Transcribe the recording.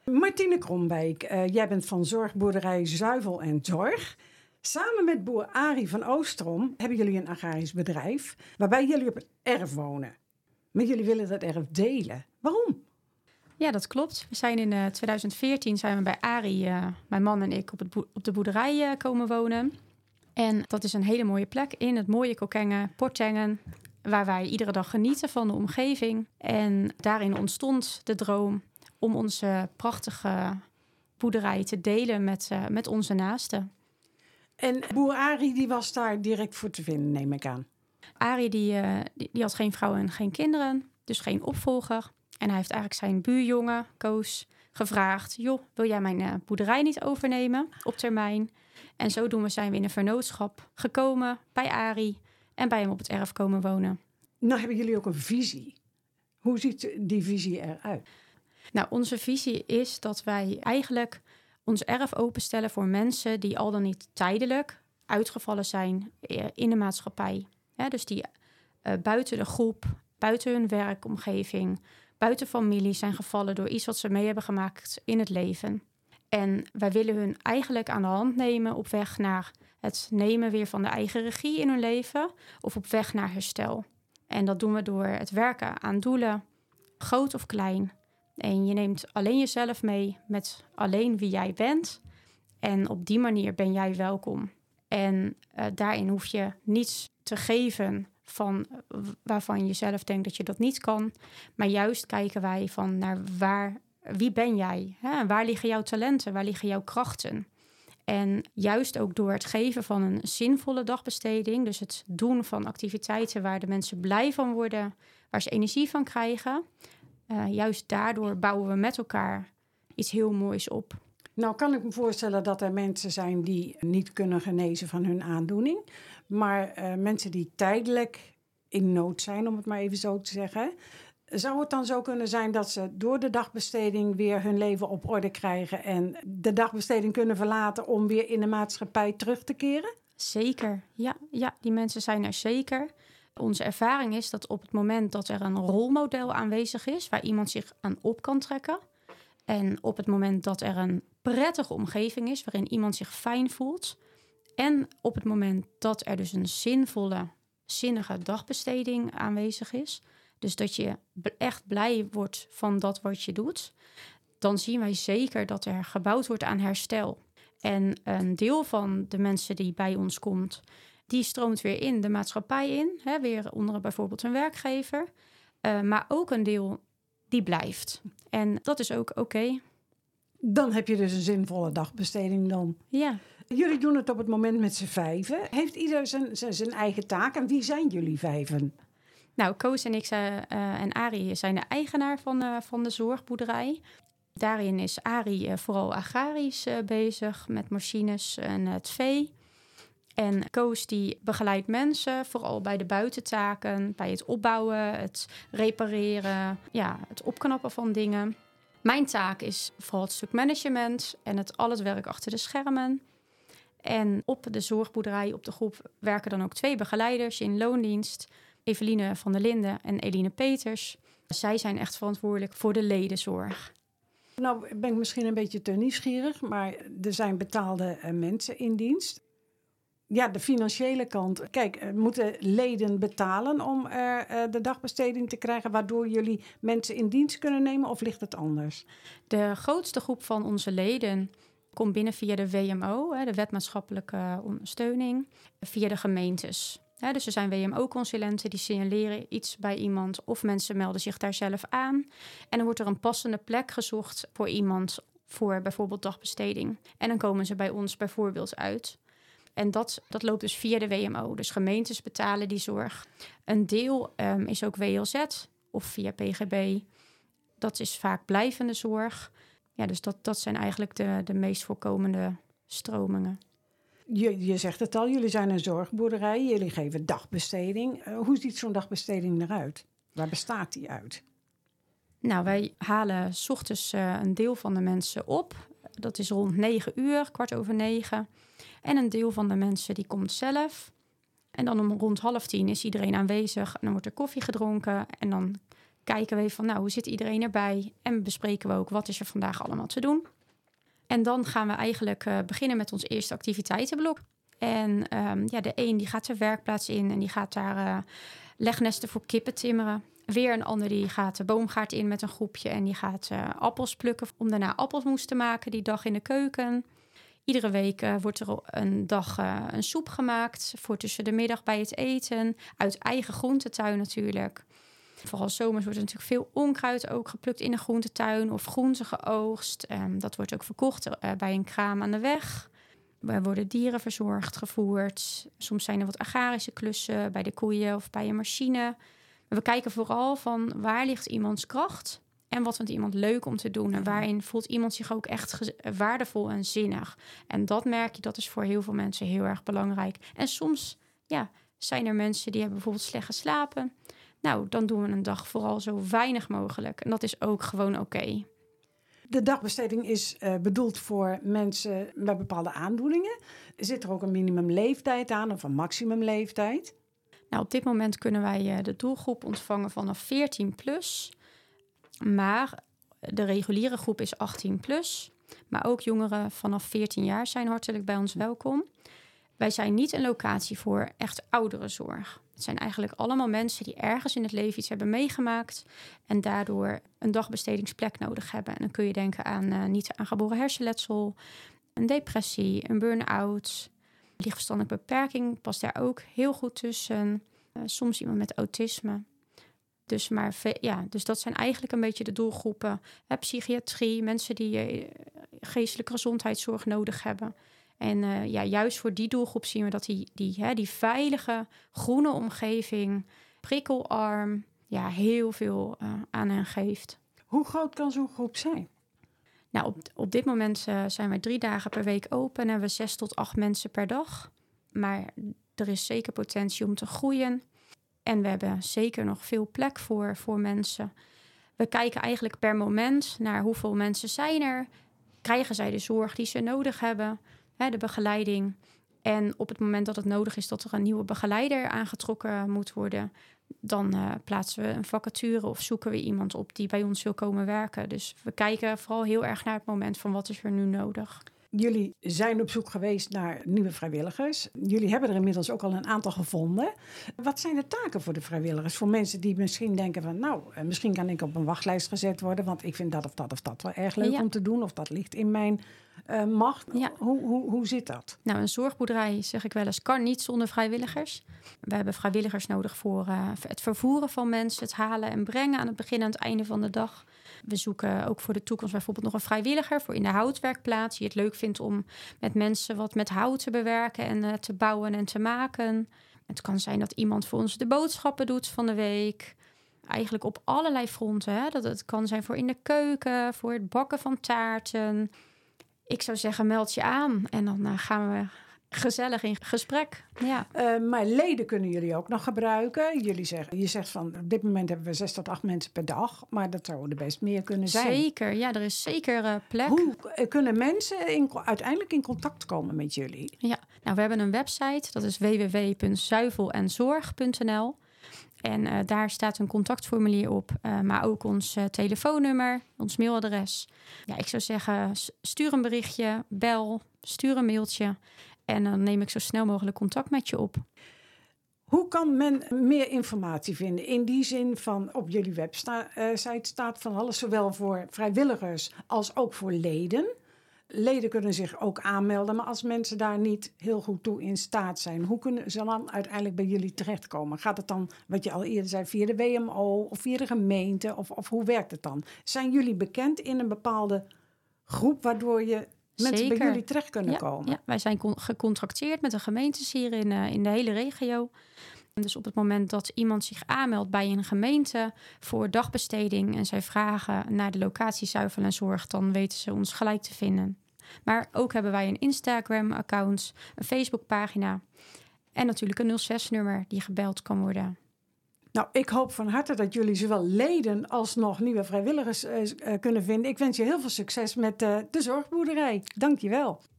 Martine Krombeek, jij bent van zorgboerderij Zuivel en Zorg. Samen met boer Arie van Oostrom hebben jullie een agrarisch bedrijf waarbij jullie op het erf wonen. Maar jullie willen dat erf delen. Waarom? Ja, dat klopt. We zijn in 2014 zijn we bij Arie, mijn man en ik, op de boerderij komen wonen. En dat is een hele mooie plek in het mooie Kockengen, Portengen, waar wij iedere dag genieten van de omgeving. En daarin ontstond de droom om onze prachtige boerderij te delen met onze naasten. En boer Arie die was daar direct voor te vinden, neem ik aan. Arie die had geen vrouw en geen kinderen, dus geen opvolger. En hij heeft eigenlijk zijn buurjongen, Koos, gevraagd: joh, wil jij mijn boerderij niet overnemen op termijn? En zodoende zijn we in een vennootschap gekomen bij Arie en bij hem op het erf komen wonen. Nou hebben jullie ook een visie. Hoe ziet die visie eruit? Nou, onze visie is dat wij eigenlijk ons erf openstellen voor mensen die al dan niet tijdelijk uitgevallen zijn in de maatschappij. Ja, dus die buiten de groep, buiten hun werkomgeving, buiten familie zijn gevallen door iets wat ze mee hebben gemaakt in het leven. En wij willen hun eigenlijk aan de hand nemen op weg naar het nemen weer van de eigen regie in hun leven of op weg naar herstel. En dat doen we door het werken aan doelen, groot of klein. En je neemt alleen jezelf mee met alleen wie jij bent. En op die manier ben jij welkom. En daarin hoef je niets te geven waarvan je zelf denkt dat je dat niet kan. Maar juist kijken wij van naar wie ben jij? Hè? Waar liggen jouw talenten? Waar liggen jouw krachten? En juist ook door het geven van een zinvolle dagbesteding, dus het doen van activiteiten waar de mensen blij van worden, waar ze energie van krijgen, juist daardoor bouwen we met elkaar iets heel moois op. Nou kan ik me voorstellen dat er mensen zijn die niet kunnen genezen van hun aandoening. Maar mensen die tijdelijk in nood zijn, om het maar even zo te zeggen. Zou het dan zo kunnen zijn dat ze door de dagbesteding weer hun leven op orde krijgen en de dagbesteding kunnen verlaten om weer in de maatschappij terug te keren? Zeker, ja, die mensen zijn er zeker. Onze ervaring is dat op het moment dat er een rolmodel aanwezig is waar iemand zich aan op kan trekken, en op het moment dat er een prettige omgeving is waarin iemand zich fijn voelt, en op het moment dat er dus een zinnige dagbesteding aanwezig is, dus dat je echt blij wordt van dat wat je doet, dan zien wij zeker dat er gebouwd wordt aan herstel. En een deel van de mensen die bij ons komt, die stroomt weer in de maatschappij in, weer onder bijvoorbeeld een werkgever. Maar ook een deel die blijft. En dat is ook oké. Dan heb je dus een zinvolle dagbesteding dan. Ja. Jullie doen het op het moment met z'n vijven. Heeft ieder zijn eigen taak? En wie zijn jullie vijven? Nou, Koos en ik en Arie zijn de eigenaar van de zorgboerderij. Daarin is Arie vooral agrarisch bezig met machines en het vee. En Koos die begeleidt mensen, vooral bij de buitentaken, bij het opbouwen, het repareren, ja, het opknappen van dingen. Mijn taak is vooral het stuk management en al het werk achter de schermen. En op de zorgboerderij, op de groep, werken dan ook 2 begeleiders in loondienst. Eveline van der Linden en Eline Peters. Zij zijn echt verantwoordelijk voor de ledenzorg. Nou ben ik misschien een beetje te nieuwsgierig, maar er zijn betaalde mensen in dienst. Ja, de financiële kant. Kijk, moeten leden betalen om de dagbesteding te krijgen, waardoor jullie mensen in dienst kunnen nemen, of ligt het anders? De grootste groep van onze leden komt binnen via de WMO, de Wet Maatschappelijke Ondersteuning, via de gemeentes. Dus er zijn WMO-consulenten die signaleren iets bij iemand of mensen melden zich daar zelf aan. En dan wordt er een passende plek gezocht voor iemand voor bijvoorbeeld dagbesteding. En dan komen ze bij ons bijvoorbeeld uit. En dat loopt dus via de WMO. Dus gemeentes betalen die zorg. Een deel is ook WLZ of via PGB. Dat is vaak blijvende zorg. Ja, dus dat zijn eigenlijk de meest voorkomende stromingen. Je zegt het al, jullie zijn een zorgboerderij. Jullie geven dagbesteding. Hoe ziet zo'n dagbesteding eruit? Waar bestaat die uit? Nou, wij halen 's ochtends een deel van de mensen op. Dat is rond 9 uur, 9:15. En een deel van de mensen die komt zelf. En dan rond 9:30 is iedereen aanwezig. En dan wordt er koffie gedronken. En dan kijken we even van, nou, hoe zit iedereen erbij? En bespreken we ook, wat is er vandaag allemaal te doen? En dan gaan we eigenlijk beginnen met ons eerste activiteitenblok. En de een die gaat de werkplaats in en die gaat daar legnesten voor kippen timmeren. Weer een ander die gaat de boomgaard in met een groepje en die gaat appels plukken om daarna appelmoes te maken die dag in de keuken. Iedere week wordt er een dag een soep gemaakt voor tussen de middag bij het eten. Uit eigen groentetuin natuurlijk. Vooral zomers wordt er natuurlijk veel onkruid ook geplukt in de groentetuin of groenten geoogst. Dat wordt ook verkocht bij een kraam aan de weg. Er worden dieren verzorgd, gevoerd. Soms zijn er wat agrarische klussen bij de koeien of bij een machine. Maar we kijken vooral van waar ligt iemands kracht en wat vindt iemand leuk om te doen. En waarin voelt iemand zich ook echt waardevol en zinnig. En dat merk je, dat is voor heel veel mensen heel erg belangrijk. En soms zijn er mensen die hebben bijvoorbeeld slecht geslapen. Nou, dan doen we een dag vooral zo weinig mogelijk. En dat is ook gewoon oké. De dagbesteding is bedoeld voor mensen met bepaalde aandoeningen. Zit er ook een minimumleeftijd aan of een maximumleeftijd? Nou, op dit moment kunnen wij de doelgroep ontvangen vanaf 14 plus. Maar de reguliere groep is 18 plus. Maar ook jongeren vanaf 14 jaar zijn hartelijk bij ons welkom. Wij zijn niet een locatie voor echt ouderenzorg. Het zijn eigenlijk allemaal mensen die ergens in het leven iets hebben meegemaakt en daardoor een dagbestedingsplek nodig hebben. En dan kun je denken aan niet aangeboren hersenletsel, een depressie, een burn-out. Lichtverstandelijke beperking past daar ook heel goed tussen. Soms iemand met autisme. Dus dat zijn eigenlijk een beetje de doelgroepen. Psychiatrie, mensen die geestelijke gezondheidszorg nodig hebben. En juist voor die doelgroep zien we dat die veilige, groene omgeving, prikkelarm, heel veel aan hen geeft. Hoe groot kan zo'n groep zijn? Nou, op dit moment zijn we 3 dagen per week open en hebben we 6 tot 8 mensen per dag. Maar er is zeker potentie om te groeien. En we hebben zeker nog veel plek voor mensen. We kijken eigenlijk per moment naar hoeveel mensen zijn er. Krijgen zij de zorg die ze nodig hebben? De begeleiding. En op het moment dat het nodig is dat er een nieuwe begeleider aangetrokken moet worden, dan plaatsen we een vacature of zoeken we iemand op die bij ons wil komen werken. Dus we kijken vooral heel erg naar het moment van wat is er nu nodig. Jullie zijn op zoek geweest naar nieuwe vrijwilligers. Jullie hebben er inmiddels ook al een aantal gevonden. Wat zijn de taken voor de vrijwilligers? Voor mensen die misschien denken van misschien kan ik op een wachtlijst gezet worden, want ik vind dat of dat wel erg leuk om te doen, of dat ligt in mijn macht. Ja. Hoe zit dat? Nou, een zorgboerderij, zeg ik wel eens, kan niet zonder vrijwilligers. We hebben vrijwilligers nodig voor het vervoeren van mensen, het halen en brengen aan het begin en aan het einde van de dag. We zoeken ook voor de toekomst bijvoorbeeld nog een vrijwilliger voor in de houtwerkplaats, die het leuk vindt om met mensen wat met hout te bewerken en te bouwen en te maken. Het kan zijn dat iemand voor ons de boodschappen doet van de week. Eigenlijk op allerlei fronten. Hè? Dat het kan zijn voor in de keuken, voor het bakken van taarten. Ik zou zeggen, meld je aan en dan gaan we gezellig in gesprek. Ja. Maar leden kunnen jullie ook nog gebruiken. Je zegt van op dit moment hebben we 6 tot 8 mensen per dag, maar dat zouden er best meer kunnen zijn. Zeker, ja, er is zeker plek. Hoe kunnen mensen uiteindelijk in contact komen met jullie? Ja, nou, we hebben een website, dat is www.zuivelenzorg.nl. En daar staat een contactformulier op, maar ook ons telefoonnummer, ons mailadres. Ja, ik zou zeggen, stuur een berichtje, bel, stuur een mailtje en dan neem ik zo snel mogelijk contact met je op. Hoe kan men meer informatie vinden? In die zin van op jullie website staat van alles, zowel voor vrijwilligers als ook voor leden. Leden kunnen zich ook aanmelden, maar als mensen daar niet heel goed toe in staat zijn, hoe kunnen ze dan uiteindelijk bij jullie terechtkomen? Gaat het dan, wat je al eerder zei, via de WMO of via de gemeente? Of hoe werkt het dan? Zijn jullie bekend in een bepaalde groep waardoor je mensen bij jullie terecht kunnen komen? Ja, wij zijn gecontracteerd met de gemeentes hier in de hele regio. Dus op het moment dat iemand zich aanmeldt bij een gemeente voor dagbesteding en zij vragen naar de locatie Zuivel en Zorg, dan weten ze ons gelijk te vinden. Maar ook hebben wij een Instagram-account, een Facebookpagina en natuurlijk een 06-nummer die gebeld kan worden. Nou, ik hoop van harte dat jullie zowel leden als nog nieuwe vrijwilligers kunnen vinden. Ik wens je heel veel succes met de zorgboerderij. Dank je wel.